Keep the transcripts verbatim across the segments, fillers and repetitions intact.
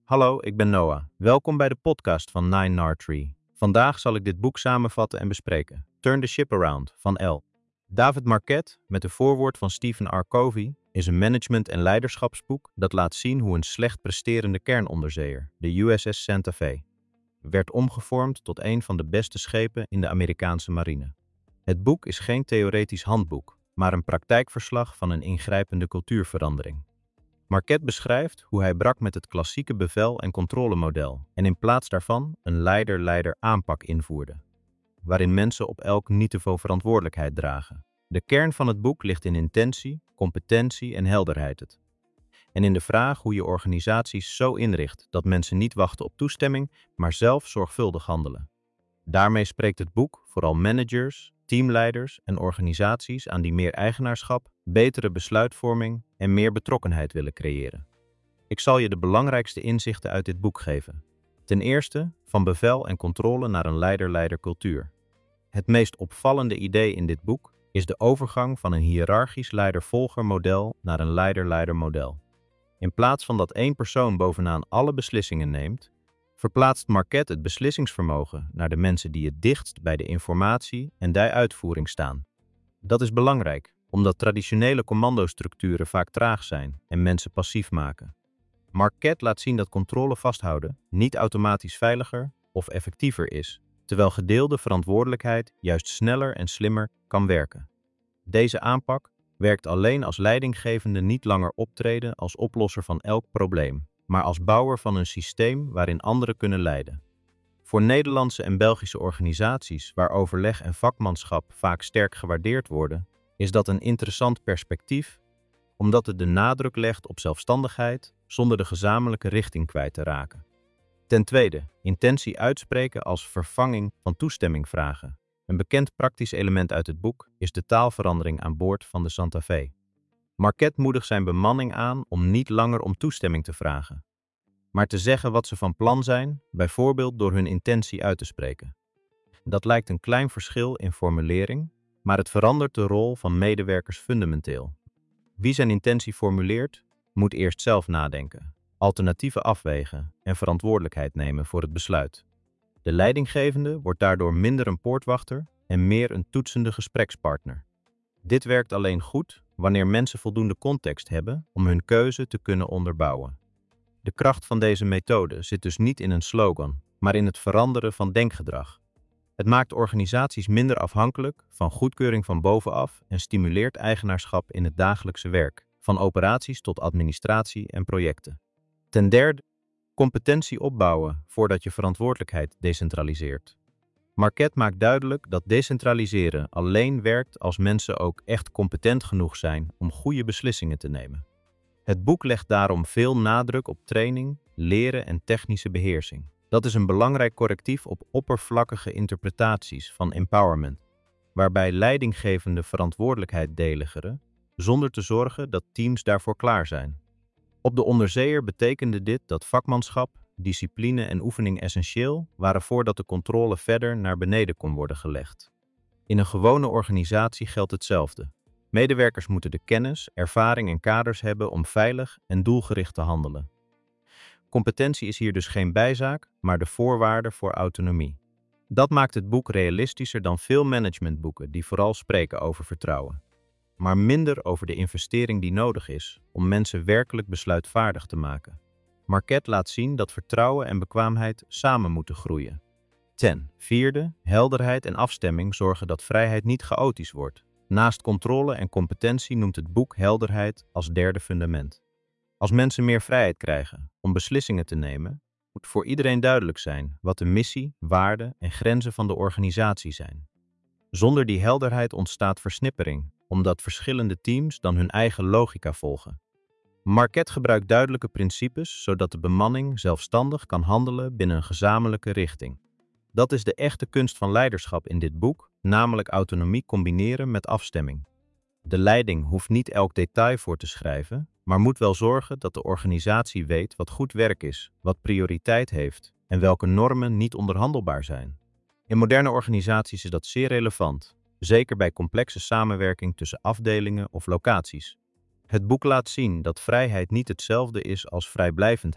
Hallo, ik ben Noah. Welkom bij de podcast van Nine Nard Tree. Vandaag zal ik dit boek samenvatten en bespreken. Turn the Ship Around van L. David Marquette, met een voorwoord van Stephen R. Covey, is een management- en leiderschapsboek dat laat zien hoe een slecht presterende kernonderzeeër, de U S S Santa Fe, werd omgevormd tot een van de beste schepen in de Amerikaanse marine. Het boek is geen theoretisch handboek, maar een praktijkverslag van een ingrijpende cultuurverandering. Marquette beschrijft hoe hij brak met het klassieke bevel- en controlemodel en in plaats daarvan een leider-leider aanpak invoerde, waarin mensen op elk niveau verantwoordelijkheid dragen. De kern van het boek ligt in intentie, competentie en helderheid. Het. En in de vraag hoe je organisaties zo inricht dat mensen niet wachten op toestemming, maar zelf zorgvuldig handelen. Daarmee spreekt het boek vooral managers, teamleiders en organisaties aan die meer eigenaarschap, betere besluitvorming en meer betrokkenheid willen creëren. Ik zal je de belangrijkste inzichten uit dit boek geven. Ten eerste, van bevel en controle naar een leider-leider cultuur. Het meest opvallende idee in dit boek is de overgang van een hiërarchisch leider-volger model naar een leider-leider model. In plaats van dat één persoon bovenaan alle beslissingen neemt, verplaatst Marquette het beslissingsvermogen naar de mensen die het dichtst bij de informatie en de uitvoering staan. Dat is belangrijk, omdat traditionele commandostructuren vaak traag zijn en mensen passief maken. Marquette laat zien dat controle vasthouden niet automatisch veiliger of effectiever is, terwijl gedeelde verantwoordelijkheid juist sneller en slimmer kan werken. Deze aanpak werkt alleen als leidinggevende niet langer optreden als oplosser van elk probleem, maar als bouwer van een systeem waarin anderen kunnen leiden. Voor Nederlandse en Belgische organisaties waar overleg en vakmanschap vaak sterk gewaardeerd worden, is dat een interessant perspectief, omdat het de nadruk legt op zelfstandigheid zonder de gezamenlijke richting kwijt te raken. Ten tweede, intentie uitspreken als vervanging van toestemming vragen. Een bekend praktisch element uit het boek is de taalverandering aan boord van de Santa Fe. Marquette moedigt zijn bemanning aan om niet langer om toestemming te vragen, maar te zeggen wat ze van plan zijn, bijvoorbeeld door hun intentie uit te spreken. Dat lijkt een klein verschil in formulering, maar het verandert de rol van medewerkers fundamenteel. Wie zijn intentie formuleert, moet eerst zelf nadenken, alternatieven afwegen en verantwoordelijkheid nemen voor het besluit. De leidinggevende wordt daardoor minder een poortwachter en meer een toetsende gesprekspartner. Dit werkt alleen goed wanneer mensen voldoende context hebben om hun keuze te kunnen onderbouwen. De kracht van deze methode zit dus niet in een slogan, maar in het veranderen van denkgedrag. Het maakt organisaties minder afhankelijk van goedkeuring van bovenaf en stimuleert eigenaarschap in het dagelijkse werk, van operaties tot administratie en projecten. Ten derde, competentie opbouwen voordat je verantwoordelijkheid decentraliseert. Marquette maakt duidelijk dat decentraliseren alleen werkt als mensen ook echt competent genoeg zijn om goede beslissingen te nemen. Het boek legt daarom veel nadruk op training, leren en technische beheersing. Dat is een belangrijk correctief op oppervlakkige interpretaties van empowerment, waarbij leidinggevende verantwoordelijkheid delegeren, zonder te zorgen dat teams daarvoor klaar zijn. Op de onderzeeër betekende dit dat vakmanschap, discipline en oefening essentieel waren voordat de controle verder naar beneden kon worden gelegd. In een gewone organisatie geldt hetzelfde. Medewerkers moeten de kennis, ervaring en kaders hebben om veilig en doelgericht te handelen. Competentie is hier dus geen bijzaak, maar de voorwaarde voor autonomie. Dat maakt het boek realistischer dan veel managementboeken die vooral spreken over vertrouwen, maar minder over de investering die nodig is om mensen werkelijk besluitvaardig te maken. Marquette laat zien dat vertrouwen en bekwaamheid samen moeten groeien. Ten vierde, helderheid en afstemming zorgen dat vrijheid niet chaotisch wordt. Naast controle en competentie noemt het boek helderheid als derde fundament. Als mensen meer vrijheid krijgen om beslissingen te nemen, moet voor iedereen duidelijk zijn wat de missie, waarden en grenzen van de organisatie zijn. Zonder die helderheid ontstaat versnippering, omdat verschillende teams dan hun eigen logica volgen. Marquette gebruikt duidelijke principes zodat de bemanning zelfstandig kan handelen binnen een gezamenlijke richting. Dat is de echte kunst van leiderschap in dit boek, namelijk autonomie combineren met afstemming. De leiding hoeft niet elk detail voor te schrijven, maar moet wel zorgen dat de organisatie weet wat goed werk is, wat prioriteit heeft en welke normen niet onderhandelbaar zijn. In moderne organisaties is dat zeer relevant, zeker bij complexe samenwerking tussen afdelingen of locaties. Het boek laat zien dat vrijheid niet hetzelfde is als vrijblijvendheid,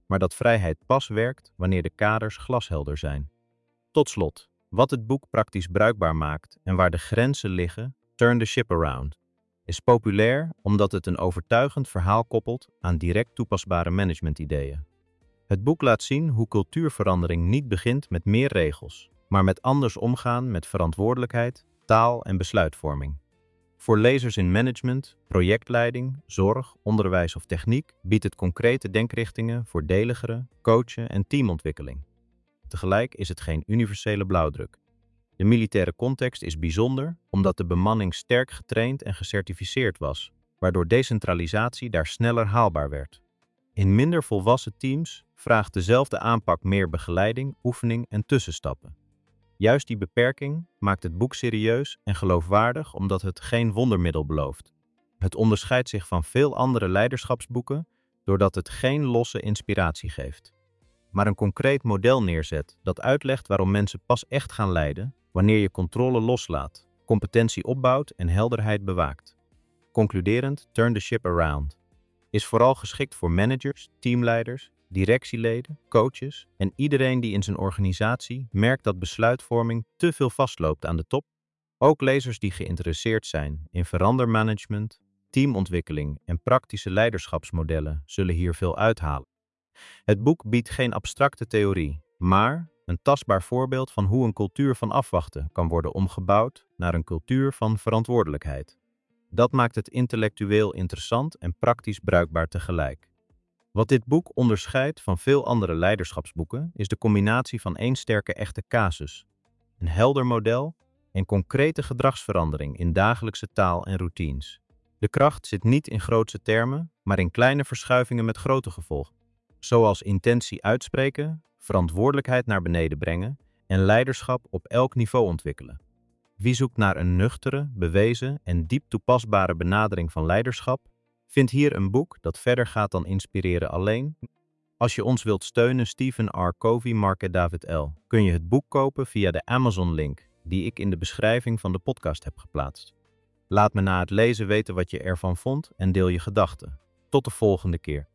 maar dat vrijheid pas werkt wanneer de kaders glashelder zijn. Tot slot, wat het boek praktisch bruikbaar maakt en waar de grenzen liggen, Turn the Ship Around, is populair omdat het een overtuigend verhaal koppelt aan direct toepasbare managementideeën. Het boek laat zien hoe cultuurverandering niet begint met meer regels, maar met anders omgaan met verantwoordelijkheid, taal en besluitvorming. Voor lezers in management, projectleiding, zorg, onderwijs of techniek biedt het concrete denkrichtingen voor deligeren, coachen en teamontwikkeling. Tegelijk is het geen universele blauwdruk. De militaire context is bijzonder omdat de bemanning sterk getraind en gecertificeerd was, waardoor decentralisatie daar sneller haalbaar werd. In minder volwassen teams vraagt dezelfde aanpak meer begeleiding, oefening en tussenstappen. Juist die beperking maakt het boek serieus en geloofwaardig omdat het geen wondermiddel belooft. Het onderscheidt zich van veel andere leiderschapsboeken doordat het geen losse inspiratie geeft, maar een concreet model neerzet dat uitlegt waarom mensen pas echt gaan leiden wanneer je controle loslaat, competentie opbouwt en helderheid bewaakt. Concluderend, Turn the Ship Around is vooral geschikt voor managers, teamleiders, directieleden, coaches en iedereen die in zijn organisatie merkt dat besluitvorming te veel vastloopt aan de top. Ook lezers die geïnteresseerd zijn in verandermanagement, teamontwikkeling en praktische leiderschapsmodellen zullen hier veel uithalen. Het boek biedt geen abstracte theorie, maar een tastbaar voorbeeld van hoe een cultuur van afwachten kan worden omgebouwd naar een cultuur van verantwoordelijkheid. Dat maakt het intellectueel interessant en praktisch bruikbaar tegelijk. Wat dit boek onderscheidt van veel andere leiderschapsboeken is de combinatie van één sterke echte casus, een helder model en concrete gedragsverandering in dagelijkse taal en routines. De kracht zit niet in grootse termen, maar in kleine verschuivingen met grote gevolgen, zoals intentie uitspreken, verantwoordelijkheid naar beneden brengen en leiderschap op elk niveau ontwikkelen. Wie zoekt naar een nuchtere, bewezen en diep toepasbare benadering van leiderschap, vindt hier een boek dat verder gaat dan inspireren alleen. Als je ons wilt steunen, Stephen R. Covey, Market David L., kun je het boek kopen via de Amazon-link die ik in de beschrijving van de podcast heb geplaatst. Laat me na het lezen weten wat je ervan vond en deel je gedachten. Tot de volgende keer.